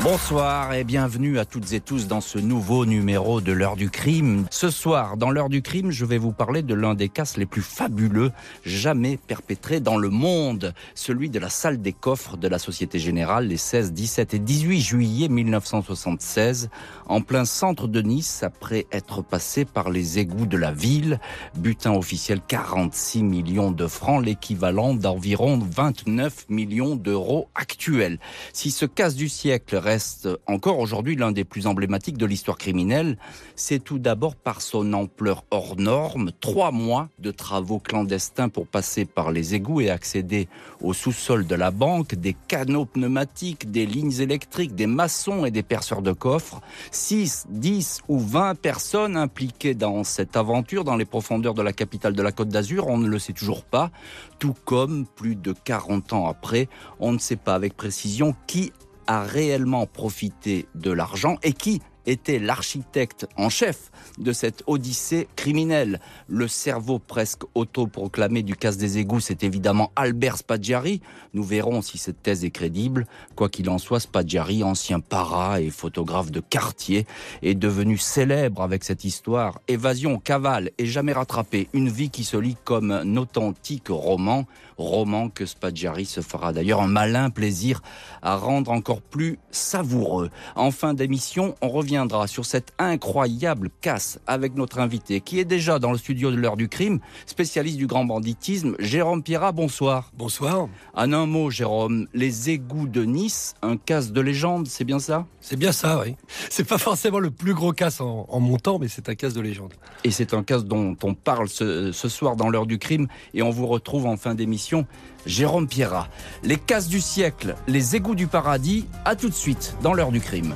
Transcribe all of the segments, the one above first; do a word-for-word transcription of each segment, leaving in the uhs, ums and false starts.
Bonsoir et bienvenue à toutes et tous dans ce nouveau numéro de l'heure du crime. Ce soir, dans l'heure du crime, je vais vous parler de l'un des cas les plus fabuleux jamais perpétrés dans le monde, celui de la salle des coffres de la Société Générale les seize, dix-sept et dix-huit juillet mille neuf cent soixante-seize, en plein centre de Nice, après être passé par les égouts de la ville. Butin officiel quarante-six millions de francs, l'équivalent d'environ vingt-neuf millions d'euros actuels. Si ce casse du siècle reste encore aujourd'hui l'un des plus emblématiques de l'histoire criminelle, c'est tout d'abord par son ampleur hors norme. Trois mois de travaux clandestins pour passer par les égouts et accéder au sous-sol de la banque, des canaux pneumatiques, des lignes électriques, des maçons et des perceurs de coffres. Six, dix ou vingt personnes impliquées dans cette aventure dans les profondeurs de la capitale de la Côte d'Azur, on ne le sait toujours pas. Tout comme, plus de quarante ans après, on ne sait pas avec précision qui a réellement profité de l'argent et qui était l'architecte en chef de cette odyssée criminelle. Le cerveau presque autoproclamé du casse des égouts, c'est évidemment Albert Spaggiari. Nous verrons si cette thèse est crédible. Quoi qu'il en soit, Spaggiari, ancien para et photographe de quartier, est devenu célèbre avec cette histoire. Évasion, cavale et jamais rattrapé. Une vie qui se lit comme un authentique roman. Roman que Spaggiari se fera d'ailleurs un malin plaisir à rendre encore plus savoureux. En fin d'émission, on reviendra sur cette incroyable casse avec notre invité qui est déjà dans le studio de l'heure du crime, spécialiste du grand banditisme, Jérôme Pierrat. Bonsoir. Bonsoir. En un mot, Jérôme, les égouts de Nice, un casse de légende, c'est bien ça ? C'est bien ça, oui. C'est pas forcément le plus gros casse en, en montant, mais c'est un casse de légende. Et c'est un casse dont on parle ce, ce soir dans l'heure du crime et on vous retrouve en fin d'émission. Jérôme Pierrat, les casses du siècle, les égouts du paradis, à tout de suite dans l'heure du crime.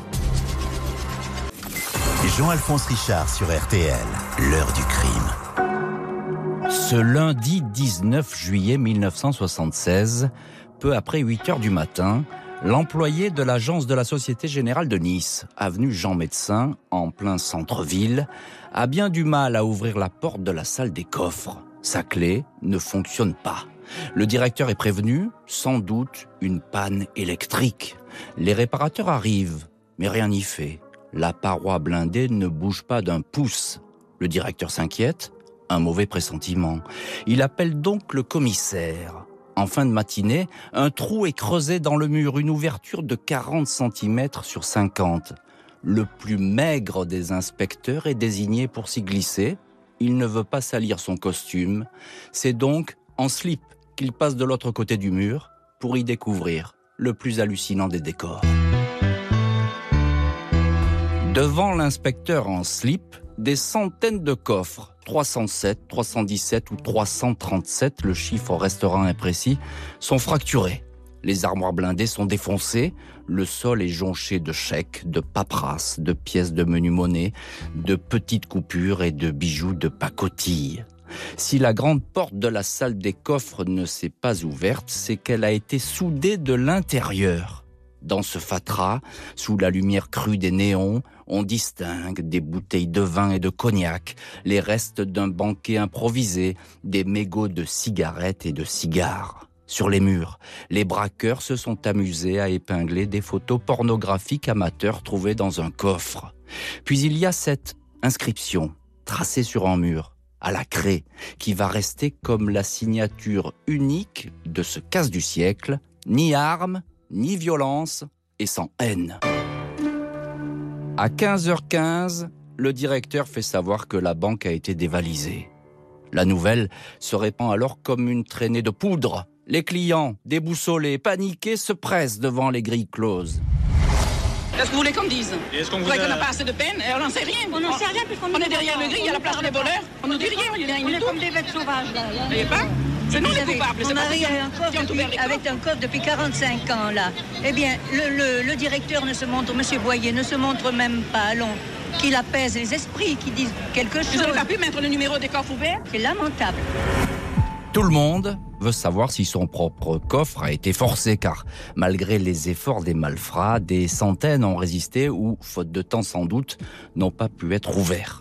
Jean-Alphonse Richard sur R T L, l'heure du crime. Ce lundi dix-neuf juillet mille neuf cent soixante-seize, peu après huit heures du matin, l'employé de l'agence de la Société Générale de Nice, avenue Jean Médecin, en plein centre-ville, a bien du mal à ouvrir la porte de la salle des coffres. Sa clé ne fonctionne pas. Le directeur est prévenu, sans doute une panne électrique. Les réparateurs arrivent, mais rien n'y fait. La paroi blindée ne bouge pas d'un pouce. Le directeur s'inquiète, un mauvais pressentiment. Il appelle donc le commissaire. En fin de matinée, un trou est creusé dans le mur, une ouverture de quarante centimètres sur cinquante. Le plus maigre des inspecteurs est désigné pour s'y glisser. Il ne veut pas salir son costume. C'est donc en slip qu'il passe de l'autre côté du mur pour y découvrir le plus hallucinant des décors. Devant l'inspecteur en slip, des centaines de coffres, trois cent sept, trois cent dix-sept ou trois cent trente-sept, le chiffre restera imprécis, sont fracturés. Les armoires blindées sont défoncées, le sol est jonché de chèques, de paperasses, de pièces de menu-monnaie, de petites coupures et de bijoux de pacotille. Si la grande porte de la salle des coffres ne s'est pas ouverte, c'est qu'elle a été soudée de l'intérieur. Dans ce fatras, sous la lumière crue des néons, on distingue des bouteilles de vin et de cognac, les restes d'un banquet improvisé, des mégots de cigarettes et de cigares. Sur les murs, les braqueurs se sont amusés à épingler des photos pornographiques amateurs trouvées dans un coffre. Puis il y a cette inscription, tracée sur un mur, à la craie, qui va rester comme la signature unique de ce casse du siècle, ni armes, ni violence et sans haine. À quinze heures quinze, le directeur fait savoir que la banque a été dévalisée. La nouvelle se répand alors comme une traînée de poudre. Les clients, déboussolés, paniqués, se pressent devant les grilles closes. Qu'est-ce que vous voulez qu'on dise? Est-ce qu'on vous vous croyez a... qu'on n'a pas assez de peine? Et on n'en sait rien. On n'en sait rien puisqu'on on est derrière le grille, il y a la place des voleurs. On nous dit rien, il y a rien On du est tout. comme des bêtes sauvages là. Vous voyez pas? C'est nous les coupables. Mon mari a un coffre depuis, avec un coffre depuis quarante-cinq ans là. Eh bien, le, le, le directeur ne se montre, Monsieur Boyer ne se montre même pas. Allons, qu'il apaise les esprits, qu'il dise quelque chose. Vous n'avez pas pu mettre le numéro des coffres ouverts? C'est lamentable. Tout le monde veut savoir si son propre coffre a été forcé, car malgré les efforts des malfrats, des centaines ont résisté ou, faute de temps sans doute, n'ont pas pu être ouverts.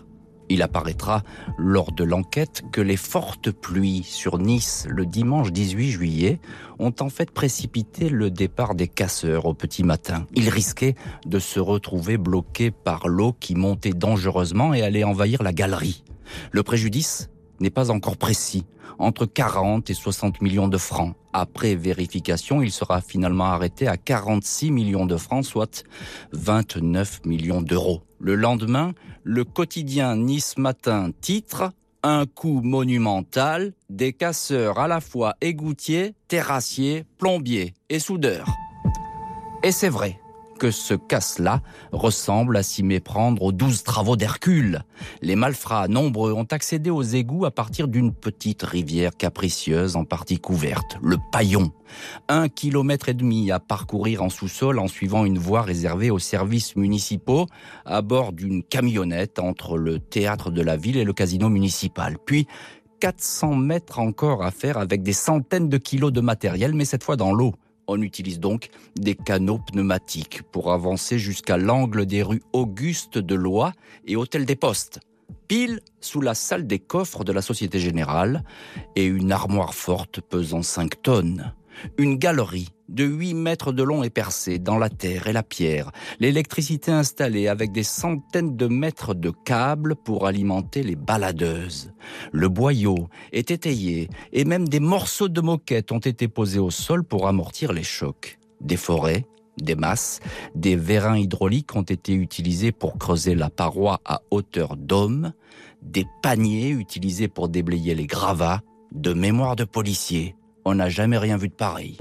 Il apparaîtra lors de l'enquête que les fortes pluies sur Nice le dimanche dix-huit juillet ont en fait précipité le départ des casseurs au petit matin. Ils risquaient de se retrouver bloqués par l'eau qui montait dangereusement et allait envahir la galerie. Le préjudice n'est pas encore précis, entre quarante et soixante millions de francs. Après vérification, il sera finalement arrêté à quarante-six millions de francs, soit vingt-neuf millions d'euros. Le lendemain, le quotidien Nice Matin titre « Un coup monumental, des casseurs à la fois égoutiers, terrassiers, plombiers et soudeurs ». Et c'est vrai que ce casse-là ressemble à s'y méprendre aux douze travaux d'Hercule. Les malfrats nombreux ont accédé aux égouts à partir d'une petite rivière capricieuse en partie couverte, le Paillon. Un kilomètre et demi à parcourir en sous-sol en suivant une voie réservée aux services municipaux à bord d'une camionnette entre le théâtre de la ville et le casino municipal. Puis quatre cents mètres encore à faire avec des centaines de kilos de matériel, mais cette fois dans l'eau. On utilise donc des canots pneumatiques pour avancer jusqu'à l'angle des rues Auguste de Lois et Hôtel des Postes, pile sous la salle des coffres de la Société Générale et une armoire forte pesant cinq tonnes. Une galerie de huit mètres de long est percée dans la terre et la pierre. L'électricité installée avec des centaines de mètres de câbles pour alimenter les baladeuses. Le boyau est étayé et même des morceaux de moquette ont été posés au sol pour amortir les chocs. Des forêts, des masses, des vérins hydrauliques ont été utilisés pour creuser la paroi à hauteur d'homme. Des paniers utilisés pour déblayer les gravats. De mémoire de policiers. On n'a jamais rien vu de pareil.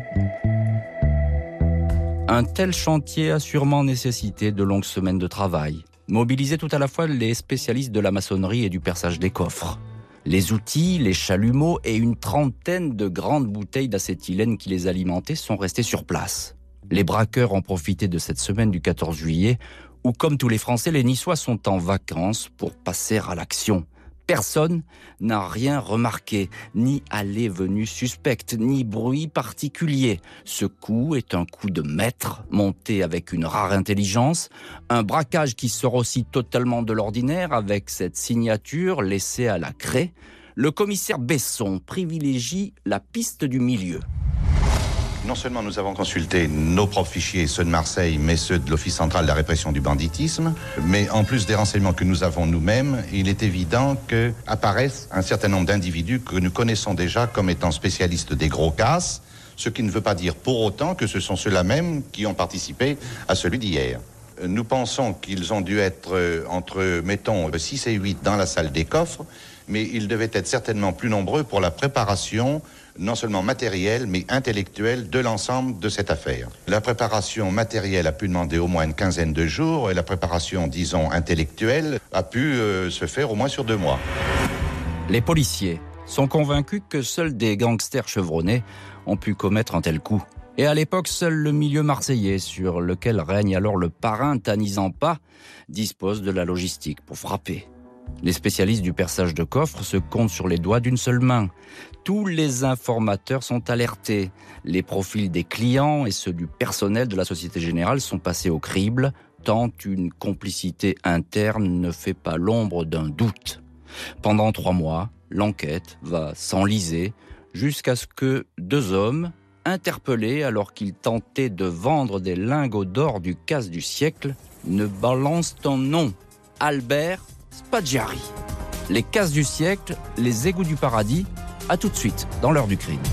Un tel chantier a sûrement nécessité de longues semaines de travail. Mobiliser tout à la fois les spécialistes de la maçonnerie et du perçage des coffres. Les outils, les chalumeaux et une trentaine de grandes bouteilles d'acétylène qui les alimentaient sont restés sur place. Les braqueurs ont profité de cette semaine du quatorze juillet où, comme tous les Français, les Niçois sont en vacances pour passer à l'action. Personne n'a rien remarqué, ni allée-venue suspecte, ni bruit particulier. Ce coup est un coup de maître, monté avec une rare intelligence, un braquage qui sort aussi totalement de l'ordinaire avec cette signature laissée à la craie. Le commissaire Besson privilégie la piste du milieu. Non seulement nous avons consulté nos propres fichiers, ceux de Marseille, mais ceux de l'Office central de la répression du banditisme, mais en plus des renseignements que nous avons nous-mêmes, il est évident qu'apparaissent un certain nombre d'individus que nous connaissons déjà comme étant spécialistes des gros casses, ce qui ne veut pas dire pour autant que ce sont ceux-là même qui ont participé à celui d'hier. Nous pensons qu'ils ont dû être entre, mettons, six et huit dans la salle des coffres, mais ils devaient être certainement plus nombreux pour la préparation non seulement matérielle, mais intellectuelle de l'ensemble de cette affaire. La préparation matérielle a pu demander au moins une quinzaine de jours, et la préparation, disons, intellectuelle a pu euh, se faire au moins sur deux mois. Les policiers sont convaincus que seuls des gangsters chevronnés ont pu commettre un tel coup. Et à l'époque, seul le milieu marseillais, sur lequel règne alors le parrain Tanizampa, dispose de la logistique pour frapper. Les spécialistes du perçage de coffres se comptent sur les doigts d'une seule main. Tous les informateurs sont alertés. Les profils des clients et ceux du personnel de la Société Générale sont passés au crible, tant une complicité interne ne fait pas l'ombre d'un doute. Pendant trois mois, l'enquête va s'enliser jusqu'à ce que deux hommes, interpellés alors qu'ils tentaient de vendre des lingots d'or du casse du siècle, ne balancent un nom, Albert Spaggiari. Les casses du siècle, les égouts du paradis, à tout de suite dans l'heure du crime.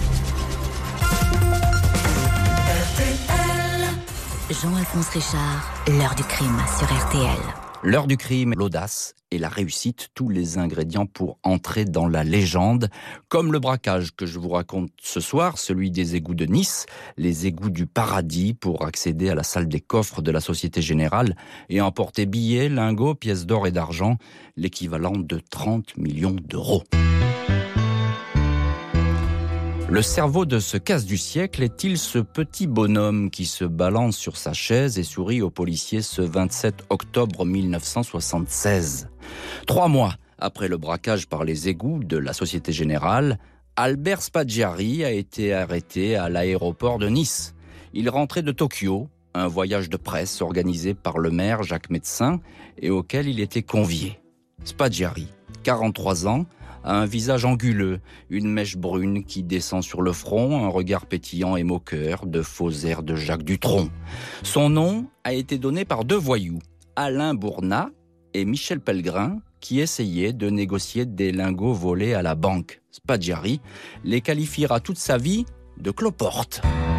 Jean-Alphonse Richard, l'heure du crime sur R T L. L'heure du crime, l'audace et la réussite, tous les ingrédients pour entrer dans la légende, comme le braquage que je vous raconte ce soir, celui des égouts de Nice, les égouts du paradis pour accéder à la salle des coffres de la Société Générale et emporter billets, lingots, pièces d'or et d'argent, l'équivalent de trente millions d'euros. Le cerveau de ce casse du siècle est-il ce petit bonhomme qui se balance sur sa chaise et sourit aux policiers ce vingt-sept octobre mille neuf cent soixante-seize. Trois mois après le braquage par les égouts de la Société Générale, Albert Spaggiari a été arrêté à l'aéroport de Nice. Il rentrait de Tokyo, un voyage de presse organisé par le maire Jacques Médecin et auquel il était convié. Spaggiari, quarante-trois ans, a un visage anguleux, une mèche brune qui descend sur le front, un regard pétillant et moqueur, de faux airs de Jacques Dutronc. Son nom a été donné par deux voyous, Alain Bournat et Michel Pellegrin, qui essayaient de négocier des lingots volés à la banque. Spaggiari les qualifiera toute sa vie de cloportes.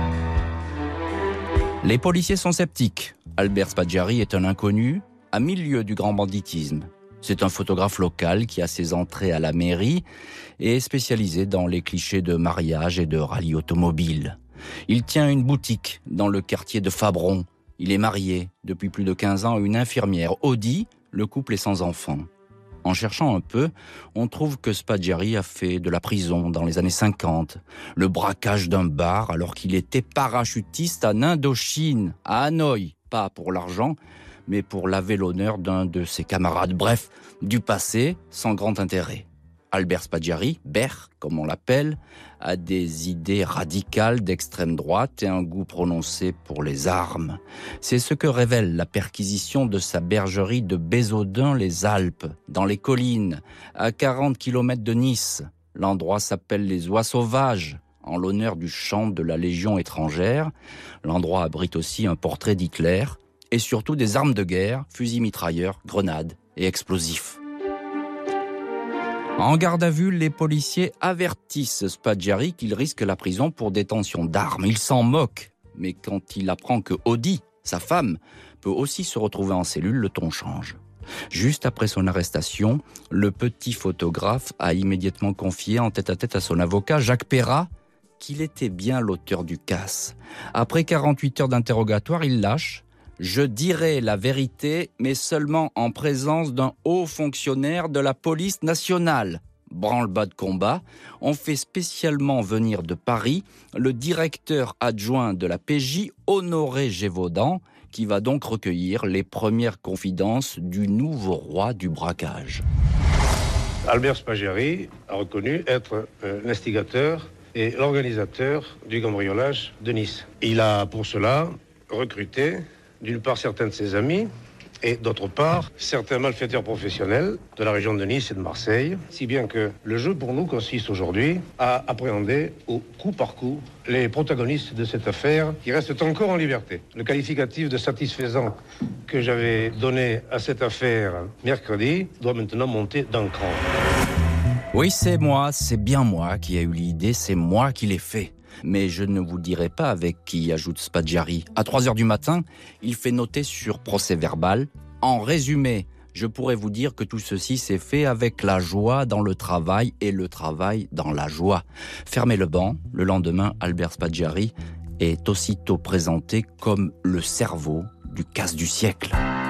Les policiers sont sceptiques. Albert Spaggiari est un inconnu, à mille lieues du grand banditisme. C'est un photographe local qui a ses entrées à la mairie et est spécialisé dans les clichés de mariage et de rallye automobile. Il tient une boutique dans le quartier de Fabron. Il est marié depuis plus de quinze ans à une infirmière. Audi, le couple est sans enfant. En cherchant un peu, on trouve que Spaggiari a fait de la prison dans les années cinquante, le braquage d'un bar alors qu'il était parachutiste en Indochine, à Hanoï, pas pour l'argent, mais pour laver l'honneur d'un de ses camarades. Bref, du passé sans grand intérêt. Albert Spaggiari, Ber, comme on l'appelle, a des idées radicales d'extrême droite et un goût prononcé pour les armes. C'est ce que révèle la perquisition de sa bergerie de Bézaudun-les-Alpes, dans les collines, à quarante kilomètres de Nice. L'endroit s'appelle les Oies Sauvages, en l'honneur du chant de la Légion étrangère. L'endroit abrite aussi un portrait d'Hitler et surtout des armes de guerre, fusils mitrailleurs, grenades et explosifs. En garde à vue, les policiers avertissent Spaggiari qu'il risque la prison pour détention d'armes. Il s'en moque, mais quand il apprend que Audi, sa femme, peut aussi se retrouver en cellule, le ton change. Juste après son arrestation, le petit photographe a immédiatement confié en tête-à-tête à son avocat, Jacques Perrat, qu'il était bien l'auteur du casse. Après quarante-huit heures d'interrogatoire, il lâche. Je dirai la vérité, mais seulement en présence d'un haut fonctionnaire de la police nationale. Branle-bas de combat, on fait spécialement venir de Paris le directeur adjoint de la P J, Honoré Gévaudan, qui va donc recueillir les premières confidences du nouveau roi du braquage. Albert Spaggiari a reconnu être l'instigateur et l'organisateur du cambriolage de Nice. Il a pour cela recruté d'une part certains de ses amis et d'autre part certains malfaiteurs professionnels de la région de Nice et de Marseille, si bien que le jeu pour nous consiste aujourd'hui à appréhender au coup par coup les protagonistes de cette affaire qui restent encore en liberté. Le qualificatif de satisfaisant que j'avais donné à cette affaire mercredi doit maintenant monter d'un cran. Oui, c'est moi, c'est bien moi qui ai eu l'idée, c'est moi qui l'ai fait. Mais je ne vous dirai pas avec qui, ajoute Spaggiari. À trois heures du matin, il fait noter sur procès-verbal. En résumé, je pourrais vous dire que tout ceci s'est fait avec la joie dans le travail et le travail dans la joie. Fermez le banc. Le lendemain, Albert Spaggiari est aussitôt présenté comme le cerveau du casse du siècle.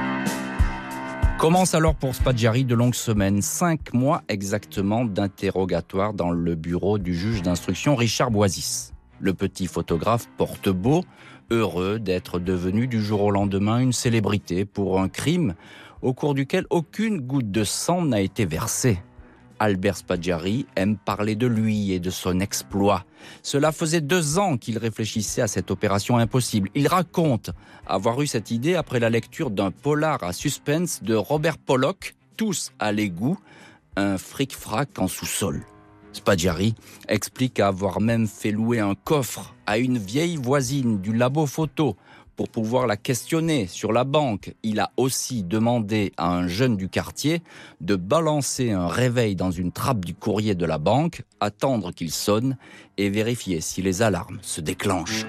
Commence alors pour Spaggiari de longues semaines, cinq mois exactement d'interrogatoire dans le bureau du juge d'instruction Richard Boisis. Le petit photographe porte beau, heureux d'être devenu du jour au lendemain une célébrité pour un crime au cours duquel aucune goutte de sang n'a été versée. Albert Spaggiari aime parler de lui et de son exploit. Cela faisait deux ans qu'il réfléchissait à cette opération impossible. Il raconte avoir eu cette idée après la lecture d'un polar à suspense de Robert Pollock, Tous à l'égout, un fric-frac en sous-sol. Spaggiari explique avoir même fait louer un coffre à une vieille voisine du labo photo pour pouvoir la questionner sur la banque. Il a aussi demandé à un jeune du quartier de balancer un réveil dans une trappe du courrier de la banque, attendre qu'il sonne et vérifier si les alarmes se déclenchent.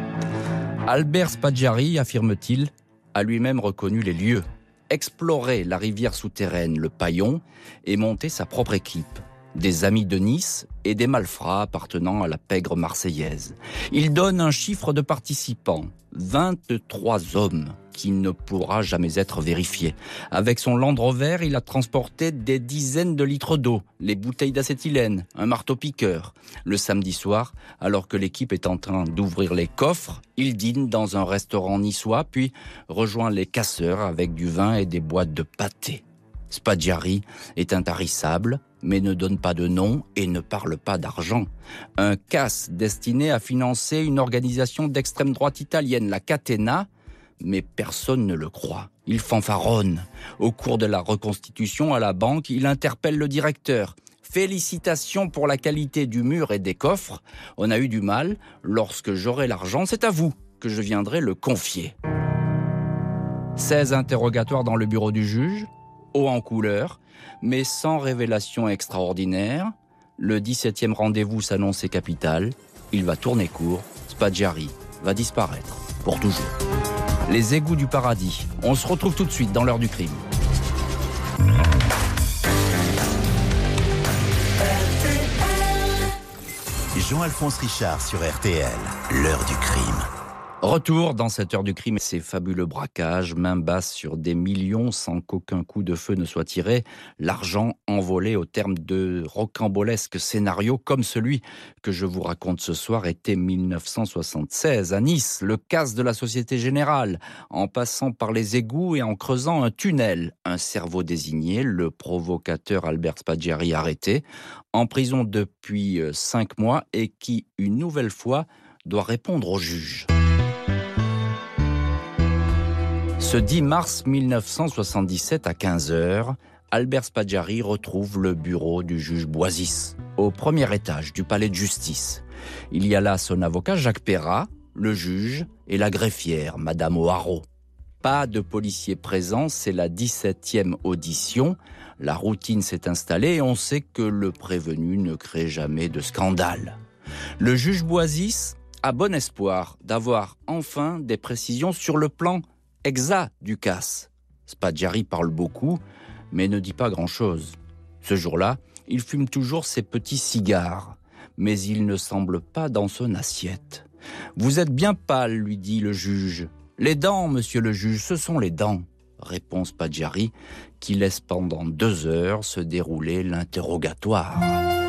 Albert Spaggiari, affirme-t-il, a lui-même reconnu les lieux, exploré la rivière souterraine, le Paillon, et monté sa propre équipe. Des amis de Nice et des malfrats appartenant à la pègre marseillaise. Il donne un chiffre de participants, vingt-trois hommes, qui ne pourra jamais être vérifié. Avec son Land Rover, il a transporté des dizaines de litres d'eau, les bouteilles d'acétylène, un marteau-piqueur. Le samedi soir, alors que l'équipe est en train d'ouvrir les coffres, il dîne dans un restaurant niçois, puis rejoint les casseurs avec du vin et des boîtes de pâté. Spaggiari est intarissable, mais ne donne pas de nom et ne parle pas d'argent. Un casse destiné à financer une organisation d'extrême droite italienne, la Catena, Mais personne ne le croit. Il fanfaronne. Au cours de la reconstitution à la banque, il interpelle le directeur. Félicitations pour la qualité du mur et des coffres. On a eu du mal. Lorsque j'aurai l'argent, c'est à vous que je viendrai le confier. seize interrogatoires dans le bureau du juge, haut en couleur, mais sans révélation extraordinaire. Le dix-septième rendez-vous s'annonçait capital. Il va tourner court. Spaggiari va disparaître pour toujours. Les égouts du paradis. On se retrouve tout de suite dans l'heure du crime. Jean-Alphonse Richard sur R T L, l'heure du crime. Retour dans cette heure du crime, ces fabuleux braquages, main basse sur des millions sans qu'aucun coup de feu ne soit tiré, l'argent envolé au terme de rocambolesques scénarios comme celui que je vous raconte ce soir était mille neuf cent soixante-seize à Nice, le casse de la Société Générale, en passant par les égouts et en creusant un tunnel. Un cerveau désigné, le provocateur Albert Spaggiari arrêté, en prison depuis cinq mois et qui, une nouvelle fois, doit répondre au juge. Ce dix mars mille neuf cent soixante-dix-sept à quinze heures, Albert Spaggiari retrouve le bureau du juge Boisis, au premier étage du palais de justice. Il y a là son avocat Jacques Perrat, le juge et la greffière, Madame O'Haraud. Pas de policiers présents, c'est la dix-septième audition. La routine s'est installée et on sait que le prévenu ne crée jamais de scandale. Le juge Boisis a bon espoir d'avoir enfin des précisions sur le plan exact du casse. Spaggiari parle beaucoup, mais ne dit pas grand-chose. Ce jour-là, il fume toujours ses petits cigares, mais il ne semble pas dans son assiette. « Vous êtes bien pâle, lui dit le juge. « Les dents, monsieur le juge, ce sont les dents. » répond Spaggiari, qui laisse pendant deux heures se dérouler l'interrogatoire.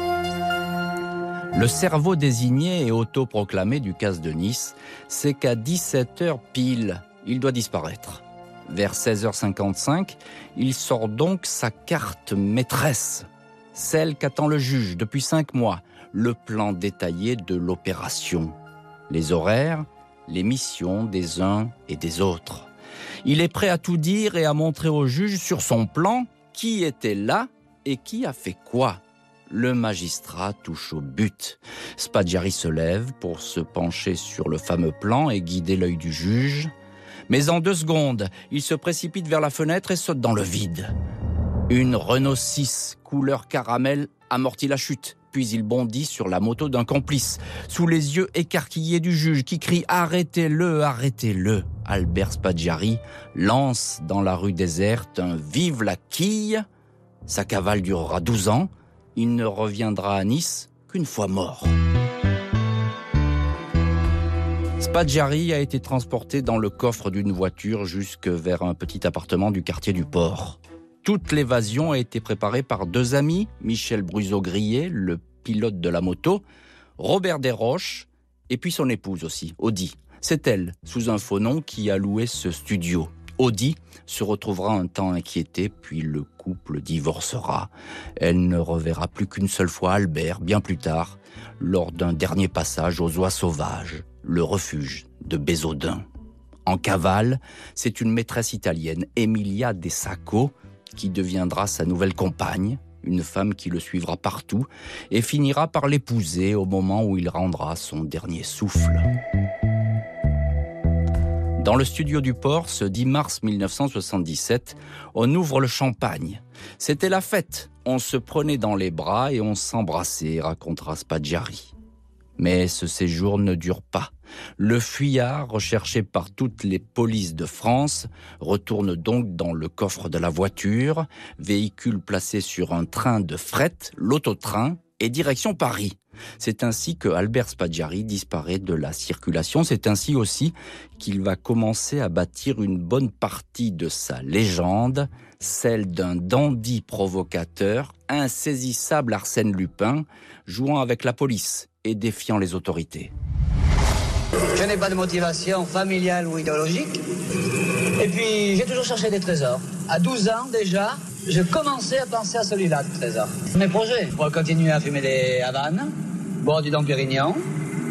Le cerveau désigné et autoproclamé du casse de Nice, c'est qu'à dix-sept heures pile, il doit disparaître. Vers seize heures cinquante-cinq, il sort donc sa carte maîtresse, celle qu'attend le juge depuis cinq mois, le plan détaillé de l'opération, les horaires, les missions des uns et des autres. Il est prêt à tout dire et à montrer au juge sur son plan qui était là et qui a fait quoi. Le magistrat touche au but. Spaggiari se lève pour se pencher sur le fameux plan et guider l'œil du juge. Mais en deux secondes, il se précipite vers la fenêtre et saute dans le vide. Une Renault six, couleur caramel, amortit la chute. Puis il bondit sur la moto d'un complice, sous les yeux écarquillés du juge qui crie « Arrêtez-le, arrêtez-le !» Albert Spaggiari lance dans la rue déserte un « Vive la quille !» Sa cavale durera douze ans. Il ne reviendra à Nice qu'une fois mort. Spaggiari a été transporté dans le coffre d'une voiture jusque vers un petit appartement du quartier du Port. Toute l'évasion a été préparée par deux amis, Michel Bruzo-Grillet, le pilote de la moto, Robert Desroches, et puis son épouse aussi, Audi. C'est elle, sous un faux nom, qui a loué ce studio. Audi se retrouvera un temps inquiétée, puis le couple divorcera. Elle ne reverra plus qu'une seule fois Albert, bien plus tard, lors d'un dernier passage aux oies sauvages, le refuge de Bézaudun. En cavale, c'est une maîtresse italienne, Emilia De Sacco, qui deviendra sa nouvelle compagne, une femme qui le suivra partout et finira par l'épouser au moment où il rendra son dernier souffle. Dans le studio du Port, ce dix mars mille neuf cent soixante-dix-sept, on ouvre le champagne. C'était la fête, on se prenait dans les bras et on s'embrassait, racontera Spaggiari. Mais ce séjour ne dure pas. Le fuyard, recherché par toutes les polices de France, retourne donc dans le coffre de la voiture, véhicule placé sur un train de fret, l'autotrain, et direction Paris. C'est ainsi que Albert Spaggiari disparaît de la circulation. C'est ainsi aussi qu'il va commencer à bâtir une bonne partie de sa légende, celle d'un dandy provocateur, insaisissable Arsène Lupin, jouant avec la police et défiant les autorités. Je n'ai pas de motivation familiale ou idéologique. Et puis, j'ai toujours cherché des trésors. À douze ans déjà, je commençais à penser à celui-là, le trésor. Mes projets, pour continuer à fumer des Havanes, boire du Dom Pérignon,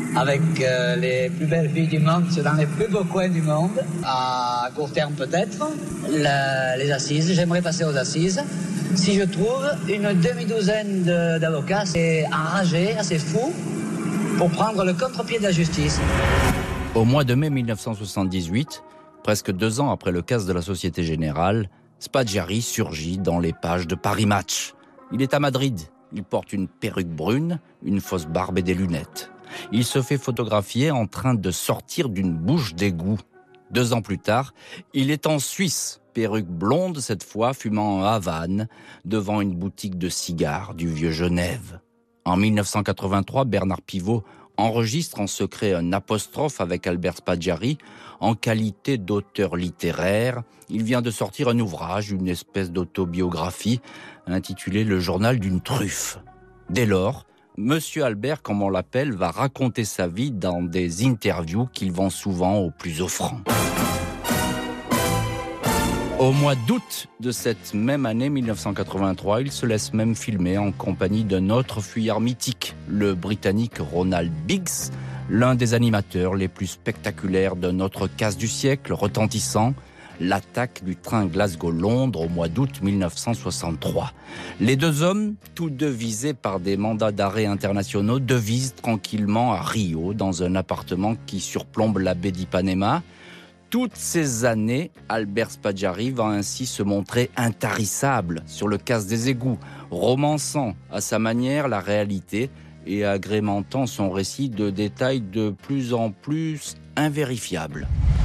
avec euh, les plus belles filles du monde, c'est dans les plus beaux coins du monde. À court terme peut-être, la, les assises, j'aimerais passer aux assises. Si je trouve une demi-douzaine de, d'avocats assez enragés, assez fous, pour prendre le contre-pied de la justice. Au mois de mai mille neuf cent soixante-dix-huit, presque deux ans après le casse de la Société Générale, Spaggiari surgit dans les pages de Paris Match. Il est à Madrid, il porte une perruque brune, une fausse barbe et des lunettes. Il se fait photographier en train de sortir d'une bouche d'égout. Deux ans plus tard, il est en Suisse, perruque blonde cette fois, fumant à Havane, devant une boutique de cigares du vieux Genève. En mille neuf cent quatre-vingt-trois, Bernard Pivot enregistre en secret un apostrophe avec Albert Spaggiari en qualité d'auteur littéraire. Il vient de sortir un ouvrage, une espèce d'autobiographie, intitulée « Le journal d'une truffe ». Dès lors, Monsieur Albert, comme on l'appelle, va raconter sa vie dans des interviews qu'il vend souvent aux plus offrants. Au mois d'août de cette même année mille neuf cent quatre-vingt-trois, il se laisse même filmer en compagnie d'un autre fuyard mythique, le Britannique Ronald Biggs, l'un des animateurs les plus spectaculaires d'un autre casse du siècle retentissant, l'attaque du train Glasgow-Londres au mois d'août mille neuf cent soixante-trois. Les deux hommes, tous deux visés par des mandats d'arrêt internationaux, devisent tranquillement à Rio, dans un appartement qui surplombe la baie d'Ipanema. Toutes ces années, Albert Spaggiari va ainsi se montrer intarissable sur le casse des égouts, romançant à sa manière la réalité et agrémentant son récit de détails de plus en plus invérifiables.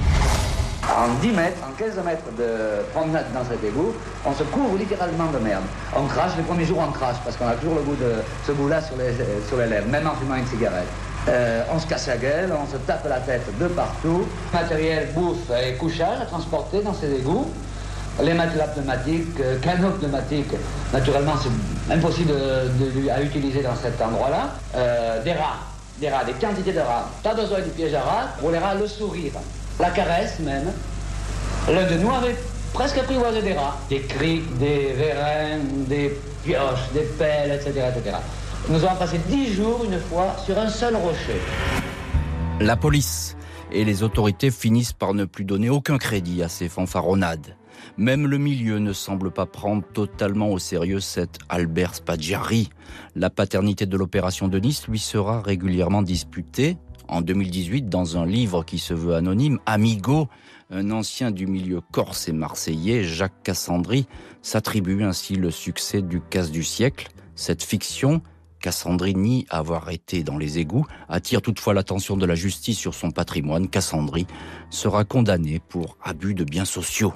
En dix mètres, en quinze mètres de promenade dans cet égout, on se couvre littéralement de merde. On crache, les premiers jours on crache, parce qu'on a toujours le goût de ce goût-là sur les, sur les lèvres, même en fumant une cigarette. Euh, on se casse la gueule, on se tape la tête de partout. Matériel, bouffe et couchage à transporter dans ces égouts. Les matelas pneumatiques, euh, canaux pneumatiques, naturellement c'est impossible de, de, à utiliser dans cet endroit-là. Euh, des rats, des rats, des quantités de rats. Pas besoin du piège à rats, pour les rats le sourire. La caresse même. L'un de nous avait presque apprivoisé des rats. Des criques, des vérins, des pioches, des pelles, et cetera, et cetera. Nous avons passé dix jours, une fois, sur un seul rocher. La police et les autorités finissent par ne plus donner aucun crédit à ces fanfaronnades. Même le milieu ne semble pas prendre totalement au sérieux cet Albert Spaggiari. La paternité de l'opération de Nice lui sera régulièrement disputée. En deux mille dix-huit, dans un livre qui se veut anonyme, Amigo, un ancien du milieu corse et marseillais, Jacques Cassandri, s'attribue ainsi le succès du casse du siècle. Cette fiction, Cassandri nie avoir été dans les égouts, attire toutefois l'attention de la justice sur son patrimoine. Cassandri sera condamné pour abus de biens sociaux.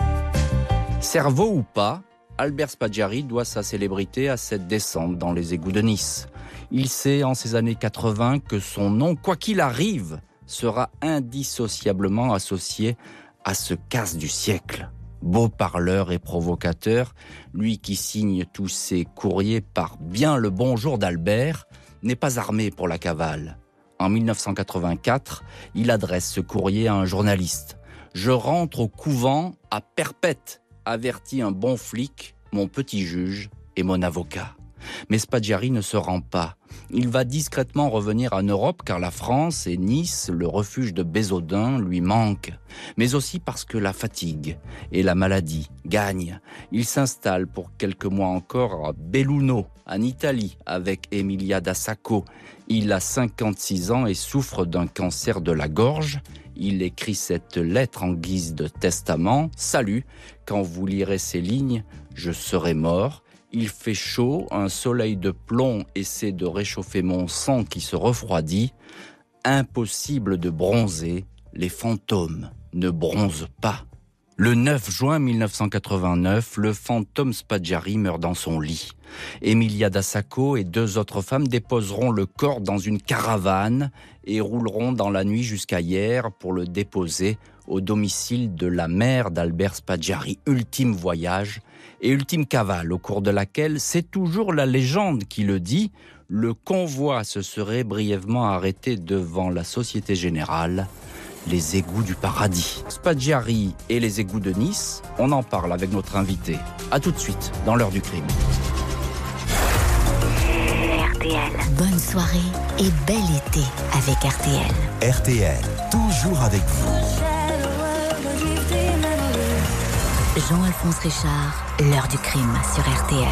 Cerveau ou pas, Albert Spaggiari doit sa célébrité à cette descente dans les égouts de Nice. Il sait en ces années quatre-vingts que son nom, quoi qu'il arrive, sera indissociablement associé à ce casse du siècle. Beau parleur et provocateur, lui qui signe tous ses courriers par bien le bonjour d'Albert, n'est pas armé pour la cavale. En mille neuf cent quatre-vingt-quatre, il adresse ce courrier à un journaliste. « Je rentre au couvent à perpète, avertit un bon flic, mon petit juge et mon avocat. » Mais Spaggiari ne se rend pas. Il va discrètement revenir en Europe car la France et Nice, le refuge de Bézodin, lui manquent. Mais aussi parce que la fatigue et la maladie gagnent. Il s'installe pour quelques mois encore à Belluno, en Italie, avec Emilia da Sacco. Il a cinquante-six ans et souffre d'un cancer de la gorge. Il écrit cette lettre en guise de testament. « Salut, quand vous lirez ces lignes, je serai mort. Il fait chaud, un soleil de plomb essaie de réchauffer mon sang qui se refroidit. Impossible de bronzer, les fantômes ne bronzent pas. » Le neuf juin mille neuf cent quatre-vingt-neuf, le fantôme Spaggiari meurt dans son lit. Emilia da Sacco et deux autres femmes déposeront le corps dans une caravane et rouleront dans la nuit jusqu'à hier pour le déposer au domicile de la mère d'Albert Spaggiari. Ultime voyage et ultime cavale au cours de laquelle, c'est toujours la légende qui le dit, le convoi se serait brièvement arrêté devant la Société Générale, les égouts du paradis. Spaggiari et les égouts de Nice, on en parle avec notre invité. À tout de suite dans l'heure du crime. R T L. Bonne soirée et bel été avec R T L. R T L, toujours avec vous. Jean-Alphonse Richard, l'heure du crime sur R T L.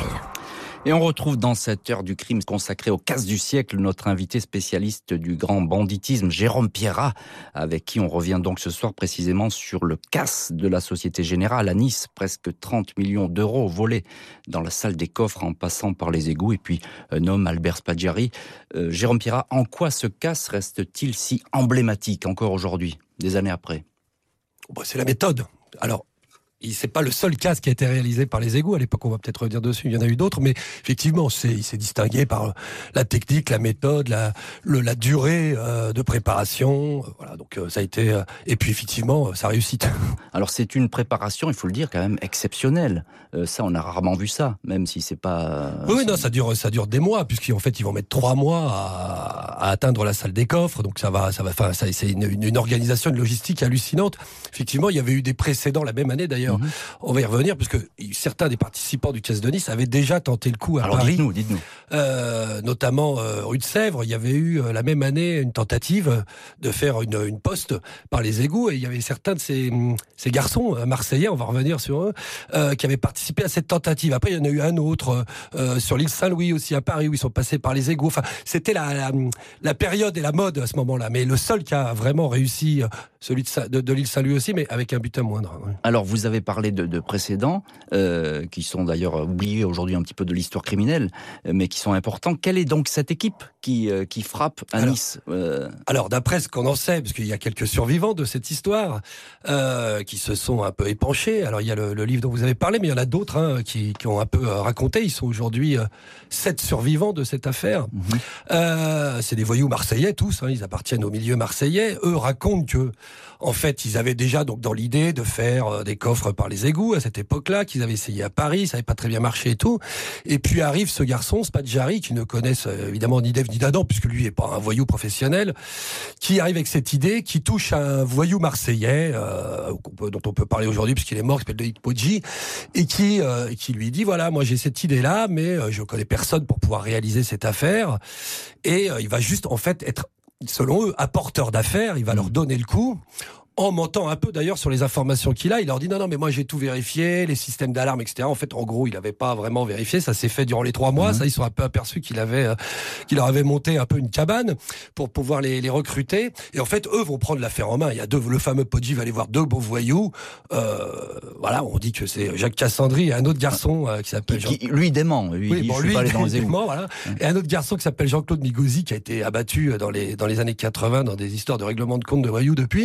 Et on retrouve dans cette heure du crime consacrée au casse du siècle notre invité spécialiste du grand banditisme, Jérôme Pierrat, avec qui on revient donc ce soir précisément sur le casse de la Société Générale à Nice. Presque trente millions d'euros volés dans la salle des coffres en passant par les égouts. Et puis un homme, Albert Spaggiari. Euh, Jérôme Pierrat, en quoi ce casse reste-t-il si emblématique encore aujourd'hui, des années après ? Bon, c'est la méthode. Alors, c'est pas le seul casse qui a été réalisé par les égouts. À l'époque, on va peut-être revenir dessus. Il y en a eu d'autres, mais effectivement, c'est, il s'est distingué par la technique, la méthode, la, le, la durée euh, de préparation. Voilà, donc euh, ça a été. Euh, et puis effectivement, ça réussit. Alors c'est une préparation, il faut le dire, quand même exceptionnelle. Euh, ça, on a rarement vu ça, même si c'est pas. Euh, oui, c'est... non, ça dure, ça dure des mois, puisqu'en fait, ils vont mettre trois mois à, à atteindre la salle des coffres. Donc ça va, ça va. Enfin, ça, c'est une, une, une organisation, une logistique hallucinante. Effectivement, il y avait eu des précédents la même année d'ailleurs. Mmh. On va y revenir, parce que certains des participants du casse de Nice avaient déjà tenté le coup à Alors, Paris. dites-nous, dites-nous. Euh, notamment euh, rue de Sèvres, il y avait eu euh, la même année une tentative de faire une, une poste par les égouts, et il y avait certains de ces, ces garçons euh, marseillais, on va revenir sur eux, euh, qui avaient participé à cette tentative. Après, il y en a eu un autre euh, sur l'île Saint-Louis aussi à Paris, où ils sont passés par les égouts. Enfin, c'était la, la, la période et la mode à ce moment-là, mais le seul qui a vraiment réussi, celui de, de, de l'île Saint-Louis aussi, mais avec un butin moindre. Ouais. Alors, vous avez parlé de, de précédents, euh, qui sont d'ailleurs oubliés aujourd'hui un petit peu de l'histoire criminelle, mais qui sont importants. Quelle est donc cette équipe qui, euh, qui frappe à alors, Nice euh... Alors, d'après ce qu'on en sait, parce qu'il y a quelques survivants de cette histoire, euh, qui se sont un peu épanchés. Alors, il y a le, le livre dont vous avez parlé, mais il y en a d'autres hein, qui, qui ont un peu euh, raconté. Ils sont aujourd'hui euh, sept survivants de cette affaire. Mmh. Euh, c'est des voyous marseillais tous, hein, ils appartiennent au milieu marseillais. Eux racontent que, en fait, ils avaient déjà donc dans l'idée de faire euh, des coffres par les égouts à cette époque-là, qu'ils avaient essayé à Paris, ça n'avait pas très bien marché et tout. Et puis arrive ce garçon, Spaggiari, qui ne connaissent euh, évidemment ni d'Ève ni d'Adam, puisque lui n'est pas un voyou professionnel, qui arrive avec cette idée, qui touche un voyou marseillais, euh, dont on peut parler aujourd'hui, puisqu'il est mort, qui s'appelle Loïc Poggi, et qui, euh, qui lui dit, voilà, moi j'ai cette idée-là, mais euh, je ne connais personne pour pouvoir réaliser cette affaire. Et euh, il va juste, en fait, être, selon eux, apporteur d'affaires, il va mmh. leur donner le coup. En mentant un peu d'ailleurs sur les informations qu'il a, il leur dit non, non, mais moi j'ai tout vérifié, les systèmes d'alarme, et cetera. En fait, en gros, il n'avait pas vraiment vérifié, ça s'est fait durant les trois mois. Mmh. Ça, ils sont un peu aperçus qu'il avait, euh, qu'il leur avait monté un peu une cabane pour pouvoir les, les recruter. Et en fait, eux vont prendre l'affaire en main. Il y a deux, le fameux Poggi va aller voir deux beaux voyous. Euh, voilà, on dit que c'est Jacques Cassandri et un autre garçon euh, qui s'appelle qui, Jean... lui dément. Lui, oui, dit, bon, je lui, suis pas allé dans les égouts. Dément, voilà. Mmh. Et un autre garçon qui s'appelle Jean-Claude Migosi, qui a été abattu dans les dans les années quatre-vingts dans des histoires de règlement de compte de voyous depuis.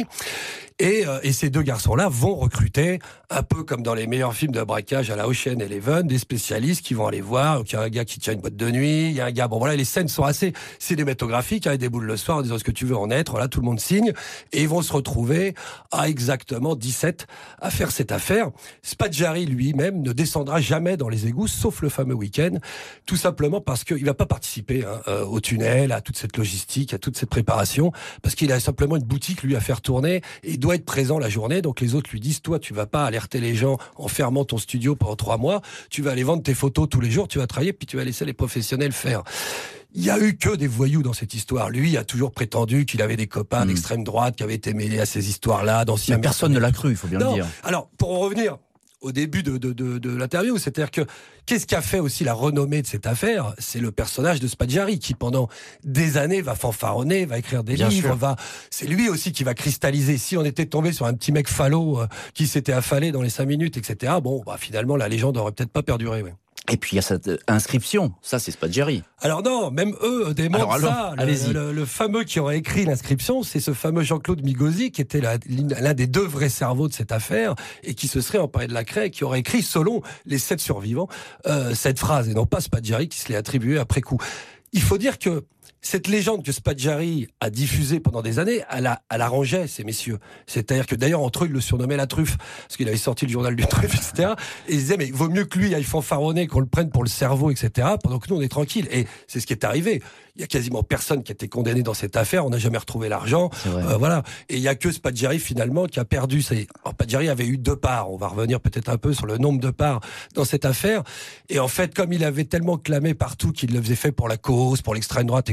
Et, euh, et ces deux garçons-là vont recruter, un peu comme dans les meilleurs films de braquage à la Ocean Eleven, des spécialistes qui vont aller voir. Donc il y a un gars qui tient une boîte de nuit, il y a un gars... Bon voilà, les scènes sont assez cinématographiques, hein, ils déboulent le soir en disant ce que tu veux en être, voilà, tout le monde signe, et ils vont se retrouver à exactement dix-sept à faire cette affaire. Spaggiari lui-même ne descendra jamais dans les égouts, sauf le fameux week-end, tout simplement parce qu'il va pas participer hein, euh, au tunnel, à toute cette logistique, à toute cette préparation, parce qu'il a simplement une boutique, lui, à faire tourner, et il doit être présent la journée. Donc les autres lui disent, toi, tu vas pas alerter les gens en fermant ton studio pendant trois mois, tu vas aller vendre tes photos tous les jours, tu vas travailler, puis tu vas laisser les professionnels faire. Il y a eu que des voyous dans cette histoire. Lui a toujours prétendu qu'il avait des copains mmh. d'extrême droite qui avaient été mêlés à ces histoires-là, d'anciens. Mais personne ne l'a cru, il faut bien non. le dire. Alors, pour en revenir au début de, de, de, de l'interview, c'est-à-dire que qu'est-ce qui a fait aussi la renommée de cette affaire ? C'est le personnage de Spaggiari qui, pendant des années, va fanfaronner, va écrire des Bien livres, sûr. va. C'est lui aussi qui va cristalliser. Si on était tombé sur un petit mec falot euh, qui s'était affalé dans les cinq minutes, et cetera. Bon, bah finalement, la légende aurait peut-être pas perduré. Ouais. Et puis il y a cette inscription, ça c'est Spaggiari. Alors non, même eux démontrent alors, ça. Le, allez-y. Le, le fameux qui aurait écrit l'inscription, c'est ce fameux Jean-Claude Migosi, qui était la, l'un des deux vrais cerveaux de cette affaire, et qui se serait emparé de la craie, et qui aurait écrit, selon les sept survivants, euh, cette phrase, et non pas Spaggiari qui se l'est attribuée après coup. Il faut dire que cette légende que Spaggiari a diffusée pendant des années, elle, a, elle arrangeait ces messieurs. C'est-à-dire que d'ailleurs, entre eux, ils le surnommaient la truffe, parce qu'il avait sorti le journal du truffe, et cetera. Et ils disaient, mais vaut mieux que lui aille fanfaronner, qu'on le prenne pour le cerveau, et cetera, pendant que nous, on est tranquille. Et c'est ce qui est arrivé. Il y a quasiment personne qui a été condamné dans cette affaire. On n'a jamais retrouvé l'argent. Euh, voilà. Et il y a que Spaggiari, finalement, qui a perdu ses... Alors, Spaggiari avait eu deux parts. On va revenir peut-être un peu sur le nombre de parts dans cette affaire. Et en fait, comme il avait tellement clamé partout qu'il le faisait fait pour la cause, pour l'extrême droite, et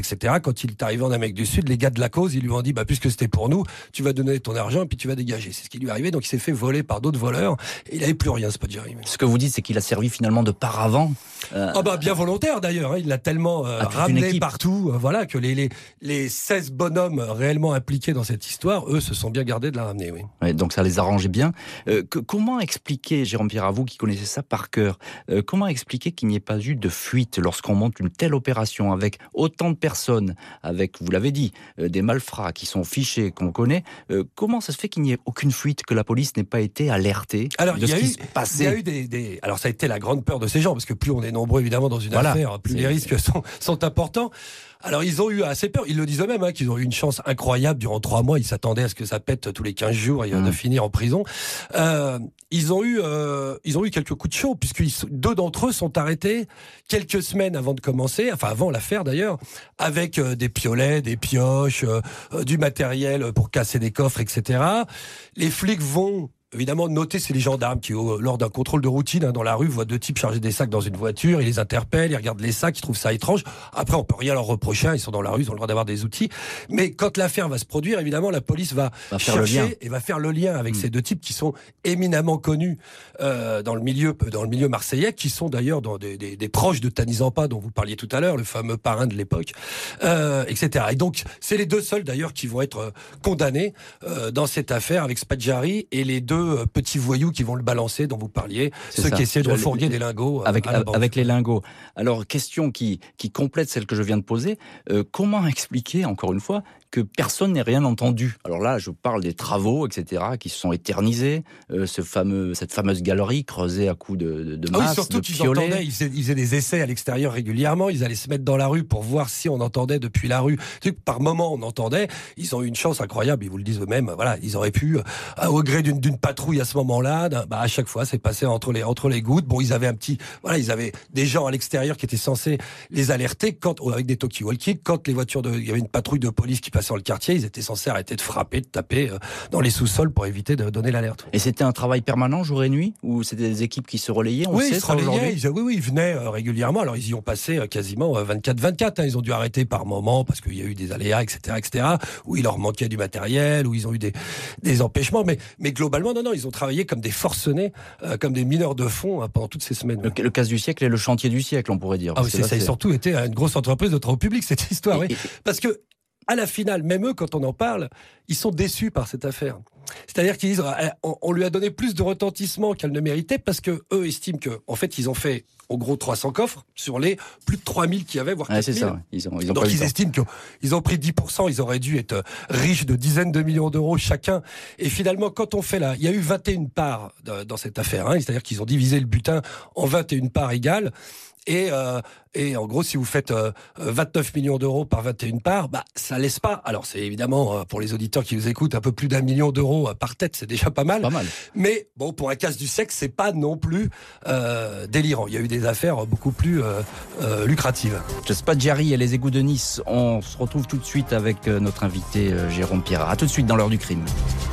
et cetera. Quand il est arrivé en Amérique du Sud, les gars de la cause, ils lui ont dit, bah, puisque c'était pour nous, tu vas donner ton argent et puis tu vas dégager. C'est ce qui lui est arrivé. Donc il s'est fait voler par d'autres voleurs et il n'avait plus rien, Spadgiari. Ce que vous dites, c'est qu'il a servi finalement de paravent. Euh, ah bah bien volontaire d'ailleurs. Hein. Il l'a tellement euh, ramené partout, euh, voilà, que les, les, les seize bonhommes réellement impliqués dans cette histoire, eux, se sont bien gardés de la ramener. Oui. Ouais, donc ça les arrangeait bien. Euh, que, comment expliquer, Jérôme Pierrat, vous qui connaissez ça par cœur, euh, comment expliquer qu'il n'y ait pas eu de fuite lorsqu'on monte une telle opération avec autant de personnes, avec, vous l'avez dit, euh, des malfrats qui sont fichés, qu'on connaît, euh, comment ça se fait qu'il n'y ait aucune fuite, que la police n'ait pas été alertée Alors, de ce qui eu, se passait? Il y a eu des, des... Alors ça a été la grande peur de ces gens, parce que plus on est nombreux évidemment dans une voilà. affaire, plus C'est... les risques sont, sont importants. Alors ils ont eu assez peur, ils le disent eux-mêmes, hein, qu'ils ont eu une chance incroyable durant trois mois, ils s'attendaient à ce que ça pète tous les quinze jours et mmh. de finir en prison. Euh, ils ont eu, euh, ils ont eu quelques coups de chaud, puisque deux d'entre eux sont arrêtés quelques semaines avant de commencer, enfin avant l'affaire d'ailleurs, avec euh, des piolets, des pioches, euh, euh, du matériel pour casser des coffres, et cetera. Les flics vont évidemment noter, c'est les gendarmes qui, au, lors d'un contrôle de routine hein, dans la rue, voient deux types charger des sacs dans une voiture, ils les interpellent, ils regardent les sacs, ils trouvent ça étrange. Après, on peut rien leur reprocher, ils sont dans la rue, ils ont le droit d'avoir des outils. Mais quand l'affaire va se produire, évidemment, la police va, va chercher et va faire le lien avec mmh. ces deux types qui sont éminemment connus euh, dans le milieu, dans le milieu marseillais, qui sont d'ailleurs dans des, des, des proches de Tani Zampa, dont vous parliez tout à l'heure, le fameux parrain de l'époque, euh, et cetera. Et donc, c'est les deux seuls d'ailleurs qui vont être condamnés euh, dans cette affaire avec Spadgiari et les deux petits voyous qui vont le balancer, dont vous parliez, c'est ceux ça. qui essaient de refourguer des lingots avec, à la banque. Avec les lingots. Alors, question qui, qui complète celle que je viens de poser, euh, comment expliquer, encore une fois, que personne n'ait rien entendu? Alors là, je parle des travaux, et cetera, qui se sont éternisés, euh, ce fameux, cette fameuse galerie creusée à coups de, de, de masse, ah oui, surtout de qu'ils piolets. Entendaient, ils faisaient, ils faisaient des essais à l'extérieur régulièrement, ils allaient se mettre dans la rue pour voir si on entendait depuis la rue. Par moment, on entendait, ils ont eu une chance incroyable, ils vous le disent eux-mêmes, voilà, ils auraient pu, euh, au gré d'une, d'une patrouille à ce moment-là, bah, à chaque fois, c'est passé entre les, entre les gouttes. Bon, ils avaient un petit, voilà, ils avaient des gens à l'extérieur qui étaient censés les alerter quand, avec des talkie-walkie, quand les voitures de, il y avait une patrouille de police qui passait dans le quartier, ils étaient censés arrêter de frapper, de taper euh, dans les sous-sols pour éviter de donner l'alerte. Et c'était un travail permanent jour et nuit, ou c'était des équipes qui se relayaient? On oui, sait ils se relayaient, ils, oui, oui, ils venaient euh, régulièrement. Alors ils y ont passé euh, quasiment euh, vingt-quatre vingt-quatre. Hein. Ils ont dû arrêter par moment parce qu'il y a eu des aléas, et cetera, et cetera. Où il leur manquait du matériel, où ils ont eu des, des empêchements. Mais, mais globalement, non, non, ils ont travaillé comme des forcenés, euh, comme des mineurs de fond hein, pendant toutes ces semaines. Le, le casse du siècle est le chantier du siècle, on pourrait dire. Ah oui, c'est, là, ça. C'est... a surtout été une grosse entreprise de travaux publics cette histoire, et, oui. Et... Parce que à la finale, même eux, quand on en parle, ils sont déçus par cette affaire. C'est-à-dire qu'ils disent, on, on lui a donné plus de retentissement qu'elle ne méritait parce que eux estiment que, en fait, ils ont fait, en gros, trois cents coffres sur les plus de trois mille qu'il y avait, voire quatre mille. Ouais, c'est ça. Ils ont, ils ont Donc, ils estiment qu'ils ont pris dix pour cent, ils auraient dû être riches de dizaines de millions d'euros chacun. Et finalement, quand on fait là, il y a eu vingt et une parts dans cette affaire, hein, c'est-à-dire qu'ils ont divisé le butin en vingt et une parts égales. Et, euh, et en gros, si vous faites euh, vingt-neuf millions d'euros par vingt et une parts, bah, ça laisse pas. Alors, c'est évidemment, euh, pour les auditeurs qui nous écoutent, un peu plus d'un million d'euros euh, par tête, c'est déjà pas mal. Pas mal. Mais bon, pour un casse du sexe, c'est pas non plus euh, délirant. Il y a eu des affaires beaucoup plus euh, euh, lucratives. Spadgiari et les égouts de Nice. On se retrouve tout de suite avec euh, notre invité euh, Jérôme Pierrat. À tout de suite dans l'heure du crime.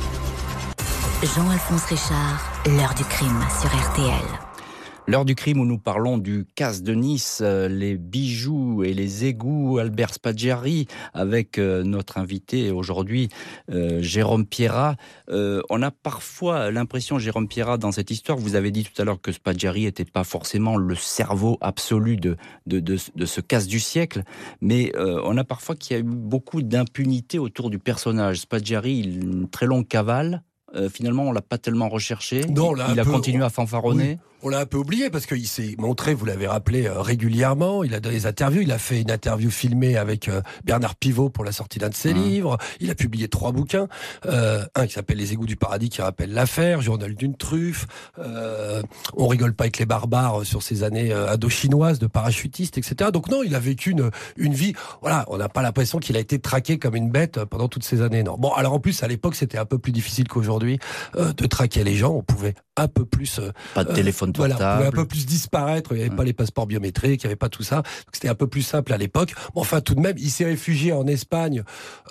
Jean-Alphonse Richard, l'heure du crime sur R T L. L'heure du crime où nous parlons du casse de Nice, euh, les bijoux et les égouts Albert Spadgiari, avec euh, notre invité aujourd'hui, euh, Jérôme Pierrat. Euh, on a parfois l'impression, Jérôme Pierrat, dans cette histoire, vous avez dit tout à l'heure que Spadgiari n'était pas forcément le cerveau absolu de, de, de, de ce casse du siècle, mais euh, on a parfois qu'il y a eu beaucoup d'impunité autour du personnage. Spadgiari, une très longue cavale. Euh, finalement, on l'a pas tellement recherché. Non, il a peu, continué à fanfaronner. Oui. On l'a un peu oublié parce qu'il s'est montré, vous l'avez rappelé, euh, régulièrement. Il a donné des interviews. Il a fait une interview filmée avec euh, Bernard Pivot pour la sortie d'un de ses mmh. livres. Il a publié trois bouquins. Euh, un qui s'appelle Les égouts du paradis, qui rappelle l'affaire. Journal d'une truffe. Euh, on rigole pas avec les barbares sur ses années euh, indo-chinoises de parachutiste, et cetera. Donc non, il a vécu une, une vie. Voilà, on n'a pas l'impression qu'il a été traqué comme une bête pendant toutes ces années. Non. Bon, alors en plus, à l'époque, c'était un peu plus difficile qu'aujourd'hui. aujourd'hui, euh, de traquer les gens. On pouvait un peu plus... Euh, pas de téléphone portable. Voilà, on pouvait un peu plus disparaître. Il n'y avait ouais. pas les passeports biométriques, il n'y avait pas tout ça. Donc c'était un peu plus simple à l'époque. Bon, enfin, tout de même, il s'est réfugié en Espagne,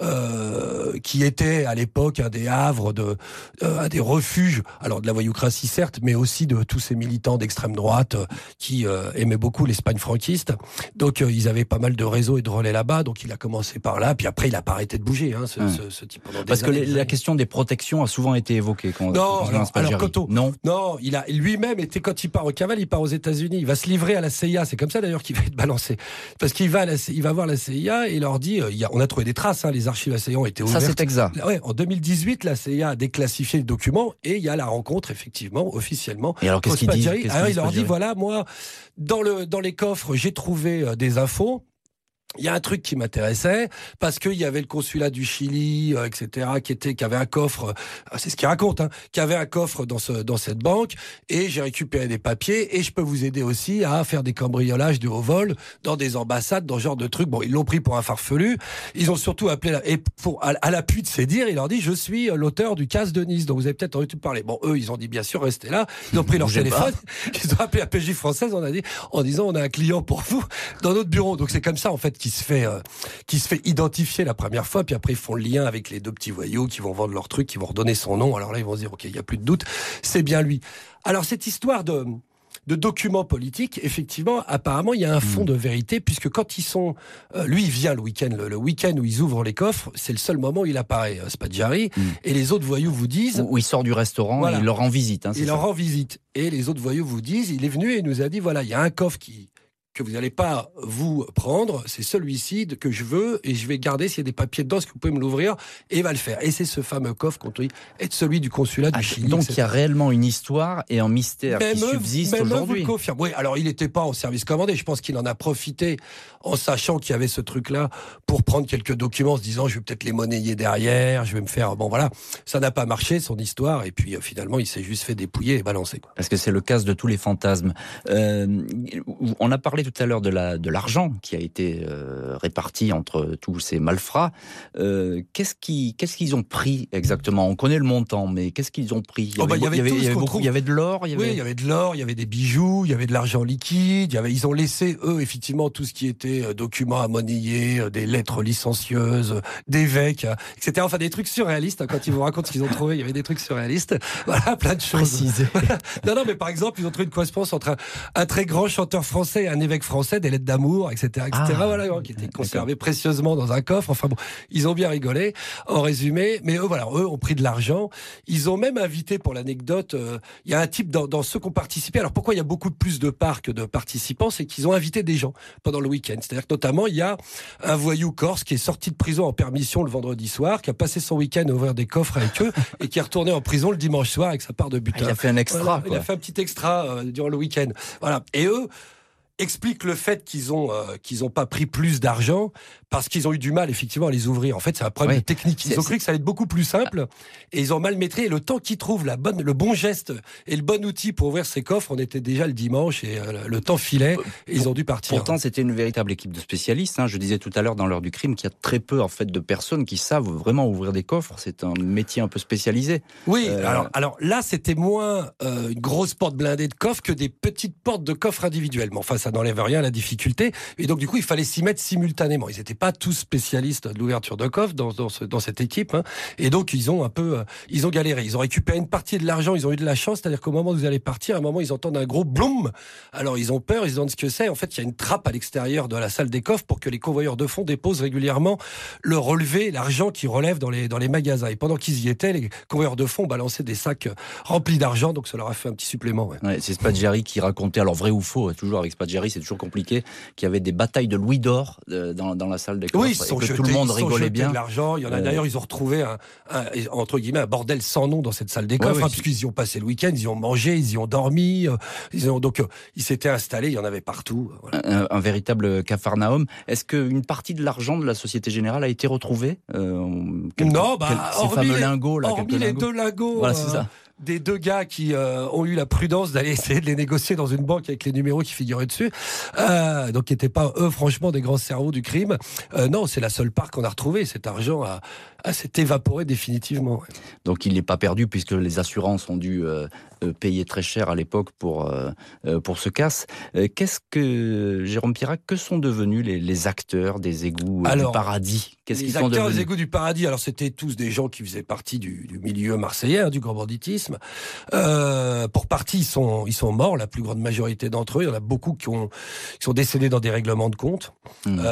euh, qui était à l'époque un des havres, de, euh, un des refuges, alors de la voyoucratie certes, mais aussi de tous ces militants d'extrême droite euh, qui euh, aimaient beaucoup l'Espagne franquiste. Donc euh, ils avaient pas mal de réseaux et de relais là-bas. Donc il a commencé par là. Puis après, il n'a pas arrêté de bouger, hein, ce, ouais. ce, ce type. Pendant des Parce années, que les, la question des protections a souvent été évoquée. Quand, non, quand alors, alors Cotto, non, non, il a lui-même été, quand il part au cavale, il part aux États-Unis. Il va se livrer à la C I A. C'est comme ça d'ailleurs qu'il va être balancé, parce qu'il va, à la, il va voir la C I A et il leur dit, euh, il y a, on a trouvé des traces. Hein, les archives de la C I A ont été ouvertes. Ça c'est exact. Ouais, en deux mille dix-huit, la C I A a déclassifié le document et il y a la rencontre effectivement officiellement. Et alors qu'est-ce qu'il dit, qu'est-ce alors, qu'il il leur dit voilà, moi dans le dans les coffres j'ai trouvé euh, des infos. Il y a un truc qui m'intéressait parce qu'il y avait le consulat du Chili, euh, et cetera, qui était, qui avait un coffre. Euh, c'est ce qu'il raconte, hein, qui avait un coffre dans ce, dans cette banque. Et j'ai récupéré des papiers et je peux vous aider aussi à faire des cambriolages de haut vol dans des ambassades, dans ce genre de trucs. Bon, ils l'ont pris pour un farfelu. Ils ont surtout appelé la, et pour à, à l'appui de ces dires, il leur dit je suis l'auteur du casse de Nice, dont vous avez peut-être entendu parler. Bon, eux, ils ont dit bien sûr, restez là. Ils ont pris leur téléphone, ils ont appelé la P J française, on a dit en disant on a un client pour vous dans notre bureau. Donc c'est comme ça en fait. qui se fait euh, qui se fait identifier la première fois, puis après ils font le lien avec les deux petits voyous qui vont vendre leur truc, qui vont redonner son nom. Alors là ils vont se dire ok, il y a plus de doute, c'est bien lui. Alors cette histoire de de documents politiques, effectivement, apparemment, il y a un fond de vérité, puisque quand ils sont... Euh, lui, il vient le week-end, le, le week-end où ils ouvrent les coffres, c'est le seul moment où il apparaît, euh, Spadjari, mm. et les autres voyous vous disent... Où il sort du restaurant, voilà. Et il leur rend visite. Hein, il leur rend visite. Et les autres voyous vous disent, il est venu et il nous a dit, voilà, il y a un coffre qui... que vous n'allez pas vous prendre, c'est celui-ci que je veux, et je vais garder s'il y a des papiers dedans, est-ce que vous pouvez me l'ouvrir, et il va le faire. Et c'est ce fameux coffre qu'on dit être celui du consulat du ah, Chili. Donc il y a réellement une histoire et un mystère même qui eux, subsiste même aujourd'hui. Vous le confirme. Oui, alors il n'était pas en service commandé, je pense qu'il en a profité en sachant qu'il y avait ce truc-là pour prendre quelques documents, en se disant je vais peut-être les monnayer derrière, je vais me faire... Bon voilà, ça n'a pas marché, son histoire, et puis euh, finalement il s'est juste fait dépouiller et balancer. Quoi. Parce que c'est le cas de tous les fantasmes. Euh, on a parlé tout à l'heure de la de l'argent qui a été euh, réparti entre tous ces malfrats. Euh, qu'est-ce, qui, qu'est-ce qu'ils ont pris exactement ? On connaît le montant, mais qu'est-ce qu'ils ont pris ? Il y avait, oh bah, il y avait, il y avait, il y avait, beaucoup, il y avait de l'or il y avait... Oui, il y avait de l'or, il y avait des bijoux, il y avait de l'argent liquide. Il y avait, ils ont laissé, eux, effectivement, tout ce qui était euh, documents à monnayer, euh, des lettres licencieuses, euh, d'évêques, euh, et cetera. Enfin, des trucs surréalistes. Hein, quand ils vous racontent ce qu'ils ont trouvé, il y avait des trucs surréalistes. Voilà, plein de choses. non, non, mais par exemple, ils ont trouvé une correspondance entre un, un très grand chanteur français et un évêque français, des lettres d'amour, et cetera, et cetera. Ah, voilà, qui étaient conservés précieusement dans un coffre. Enfin bon, ils ont bien rigolé, en résumé. Mais eux, voilà, eux ont pris de l'argent. Ils ont même invité, pour l'anecdote, euh, il y a un type dans, dans ceux qui ont participé. Alors pourquoi il y a beaucoup plus de parts que de participants ? C'est qu'ils ont invité des gens pendant le week-end. C'est-à-dire que notamment, il y a un voyou corse qui est sorti de prison en permission le vendredi soir, qui a passé son week-end à ouvrir des coffres avec eux et qui est retourné en prison le dimanche soir avec sa part de butin. Ah, il a fait un extra. Voilà, quoi. Il a fait un petit extra euh, durant le week-end. Voilà. Et eux explique le fait qu'ils ont euh, qu'ils ont pas pris plus d'argent parce qu'ils ont eu du mal effectivement à les ouvrir. En fait, c'est un problème oui, technique. Ils ont cru que ça allait être beaucoup plus simple et ils ont mal maîtrisé. Et le temps qu'ils trouvent la bonne, le bon geste et le bon outil pour ouvrir ces coffres, on était déjà le dimanche et euh, le temps filait et ils ont dû partir. Pourtant, c'était une véritable équipe de spécialistes. Hein. Je disais tout à l'heure dans l'heure du crime qu'il y a très peu en fait de personnes qui savent vraiment ouvrir des coffres. C'est un métier un peu spécialisé. Oui. Euh... Alors, alors là, c'était moins euh, une grosse porte blindée de coffres que des petites portes de coffres individuellement. Enfin, ça n'enlève rien à la difficulté. Et donc, du coup, il fallait s'y mettre simultanément. Ils n'étaient pas tous spécialistes de l'ouverture de coffres dans, dans, ce, dans cette équipe. Hein. Et donc, ils ont un peu, euh, ils ont galéré. Ils ont récupéré une partie de l'argent. Ils ont eu de la chance. C'est-à-dire qu'au moment où vous allez partir, à un moment, ils entendent un gros bloom. Alors, ils ont peur. Ils se demandent ce que c'est. En fait, il y a une trappe à l'extérieur de la salle des coffres pour que les convoyeurs de fonds déposent régulièrement le relevé, l'argent qui relève dans les, dans les magasins. Et pendant qu'ils y étaient, les convoyeurs de fonds balançaient des sacs remplis d'argent. Donc, ça leur a fait un petit supplément. Ouais. Ouais, c'est Spadjari qui racontait, alors vrai ou faux, toujours avec Spadjari, c'est toujours compliqué, qu'il y avait des batailles de louis d'or euh, dans, dans la salle des coffres. Oui, ils sont et que jetés, tout le monde rigolait bien. De l'argent. Il y en a euh... d'ailleurs, ils ont retrouvé un, un, entre guillemets un bordel sans nom dans cette salle des coffres, ouais, ouais, hein, puisqu'ils y ont passé le week-end, ils y ont mangé, ils y ont dormi, euh, ils ont donc euh, ils s'étaient installés, il y en avait partout. Voilà. Un, un véritable capharnaüm. Est-ce qu'une partie de l'argent de la Société Générale a été retrouvée euh, quelques, Non, bah, quelques, ces fameux les, lingots là, hormis les lingots. deux lingots. Voilà, euh, c'est ça. Des deux gars qui euh, ont eu la prudence d'aller essayer de les négocier dans une banque avec les numéros qui figuraient dessus, euh, donc qui n'étaient pas eux franchement des grands cerveaux du crime. Euh, non, c'est la seule part qu'on a retrouvée. Cet argent a, ah, s'est évaporé définitivement. Ouais. Donc il n'est pas perdu puisque les assurances ont dû euh, payer très cher à l'époque pour, euh, pour ce casse. Euh, qu'est-ce que, Jérôme Pirach, que sont devenus les, les acteurs des égouts euh, alors, du paradis? Qu'est-ce les qu'ils sont acteurs devenus? des égouts du paradis, alors c'était tous des gens qui faisaient partie du, du milieu marseillais, hein, du grand banditisme. Euh, pour partie, ils sont, ils sont morts, la plus grande majorité d'entre eux. Il y en a beaucoup qui, ont, qui sont décédés dans des règlements de compte. Mmh.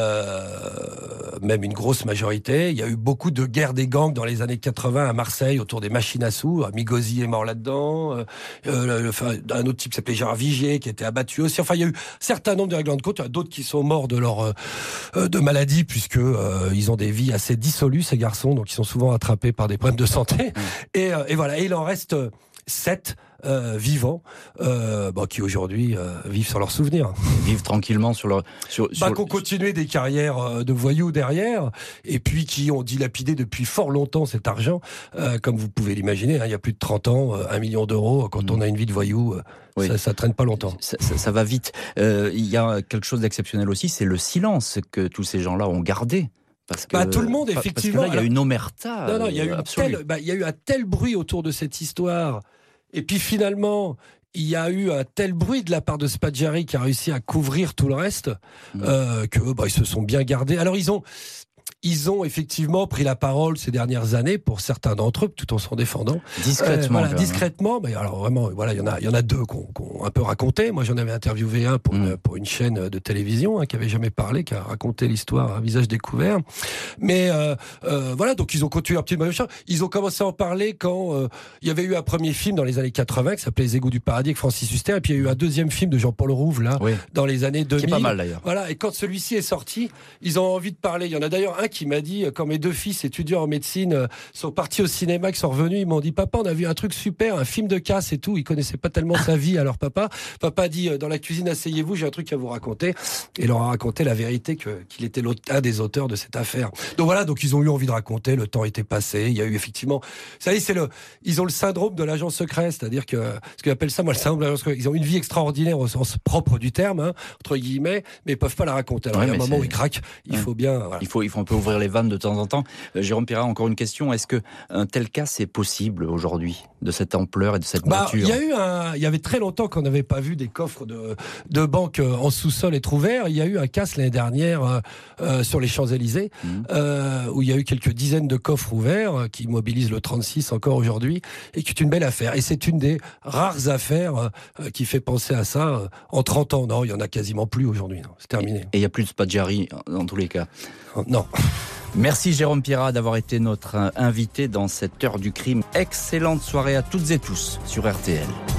Euh, même une grosse majorité. Il y a eu beaucoup de guerres des gangs dans les années quatre-vingts à Marseille, autour des machines à sous. Migosi est mort là-dedans. Euh, euh, enfin, un autre type qui s'appelait Gérard Vigier, qui était abattu aussi. Enfin, il y a eu un certain nombre de règlements de compte. Il y en a d'autres qui sont morts de leur euh, de maladie, puisque euh, ils ont des vies assez dissolues, ces garçons. Donc, ils sont souvent attrapés par des problèmes de santé. Mmh. Et, euh, et voilà. Et il en reste sept euh, vivants euh, bon, qui aujourd'hui euh, vivent sur leurs souvenirs. Vivent tranquillement sur leur... Sur, sur... Bah, qui ont continué des carrières de voyous derrière, et puis qui ont dilapidé depuis fort longtemps cet argent, euh, comme vous pouvez l'imaginer, hein, il y a plus de trente ans, euh, un million d'euros, quand mmh. on a une vie de voyou, euh, oui. ça, ça traîne pas longtemps. Ça, ça, ça va vite. Euh, il y a quelque chose d'exceptionnel aussi, c'est le silence que tous ces gens-là ont gardé. Parce que, bah, tout le monde, effectivement. Parce que là, il y a une omerta. Non, non, il y a eu tel, bah, il y a eu un tel bruit autour de cette histoire. Et puis finalement, il y a eu un tel bruit de la part de Spaggiari qui a réussi à couvrir tout le reste, mmh. euh, que bah, ils se sont bien gardés. Alors ils ont, ils ont effectivement pris la parole ces dernières années pour certains d'entre eux, tout en s'en défendant. Discrètement. Euh, voilà, discrètement. Mais alors vraiment, voilà, il y en a, il y en a deux qui ont, qui ont un peu raconté. Moi, j'en avais interviewé un pour, mmh. une, pour une chaîne de télévision hein, qui avait jamais parlé, qui a raconté l'histoire à visage découvert. Mais euh, euh, voilà, donc ils ont continué un petit peu. Ils ont commencé à en parler quand euh, il y avait eu un premier film dans les années quatre-vingts qui s'appelait Les Égouts du paradis avec Francis Huster, et puis il y a eu un deuxième film de Jean-Paul Rouve là, oui. dans les années deux mille. Qui est pas mal d'ailleurs. Voilà, et quand celui-ci est sorti, ils ont envie de parler. Il y en a d'ailleurs un qui m'a dit, quand mes deux fils étudiants en médecine sont partis au cinéma, qui sont revenus, ils m'ont dit, papa, on a vu un truc super, un film de casse et tout. Ils connaissaient pas tellement sa vie à leur papa. Papa a dit, dans la cuisine, asseyez-vous, j'ai un truc à vous raconter. Et leur a raconté la vérité que, qu'il était un des auteurs de cette affaire. Donc voilà, donc ils ont eu envie de raconter, le temps était passé. Il y a eu effectivement, ça y est, c'est le, ils ont le syndrome de l'agent secret, c'est-à-dire que, ce qu'ils appellent ça, moi, le syndrome de l'agent secret. Ils ont une vie extraordinaire au sens propre du terme, hein, entre guillemets, mais ils peuvent pas la raconter. Alors, ouais, il y a un moment c'est... où ils craquent, il ouais. faut bien, voilà. Il faut, il faut un peu ouvrir les vannes de temps en temps. Euh, Jérôme Pirach, encore une question. Est-ce que un tel cas c'est possible aujourd'hui, de cette ampleur et de cette bah, nature? Il y a eu un, il y avait très longtemps qu'on n'avait pas vu des coffres de, de banques en sous-sol être ouverts. Il y a eu un casse l'année dernière euh, euh, sur les Champs-Élysées, mmh. euh, où il y a eu quelques dizaines de coffres ouverts euh, qui mobilisent le trente-six encore aujourd'hui, et qui est une belle affaire. Et c'est une des rares affaires euh, qui fait penser à ça euh, en trente ans. Non, il y en a quasiment plus aujourd'hui. Non, c'est terminé. Et il n'y a plus de Spaggiari dans tous les cas. Non. Merci Jérôme Pirach d'avoir été notre invité dans cette heure du crime. Excellente soirée à toutes et tous sur R T L.